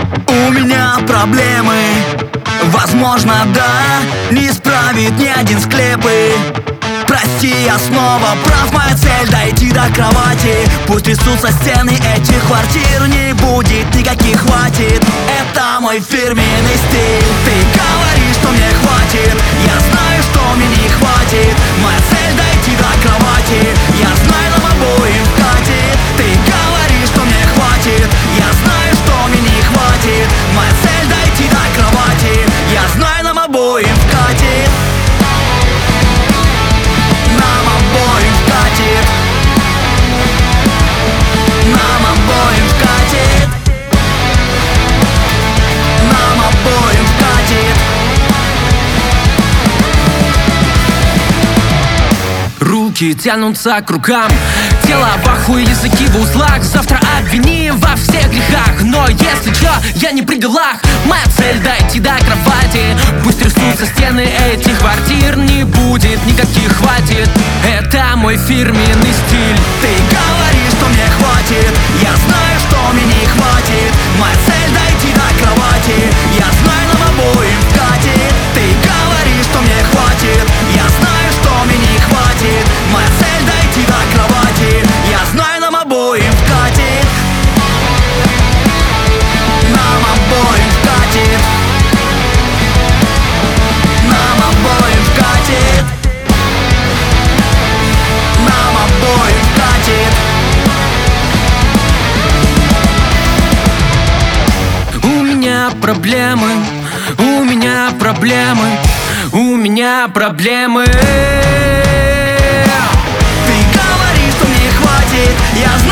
У меня проблемы, возможно, да, не исправит ни один склепы. Прости, я снова прав, моя цель дойти до кровати. Пусть трясутся стены этих квартир, не будет никаких хватит. Это мой фирменный стиль. Ты говоришь, что мне хватит, я знаю, что мне не хватит. Моя цель дойти до кровати, я знаю, нам обоим вкатит. Ты говоришь, что мне хватит, я знаю, что мне не хватит. Моя цель дойти до кровати, я знаю, нам обоим вкатит. Нам обоим вкатит. Нам обоим вкатит. Нам обоим вкатит. Руки тянутся к рукам, тело в ахуе, языки в узлах. Завтра обвини во всех грехах, но если чё, я не при делах. Моя цель дойти до кровати. Пусть трясутся стены этих квартир, не будет никаких хватит. Это мой фирменный стиль. Ты говоришь, что мне хватит, я знаю, что мне не хватит. Моя цель дойти до кровати, я знаю, нам обоим вкатит. Ты говоришь, что мне хватит, я знаю, что мне не хватит. Моя цель дойти до кровати, я знаю, нам обоим вкатит. Нам обоим вкатит. Нам обоим вкатит. Нам обоим вкатит. У меня проблемы, у меня проблемы, у меня проблемы. Ты говоришь, что мне хватит, я знаю,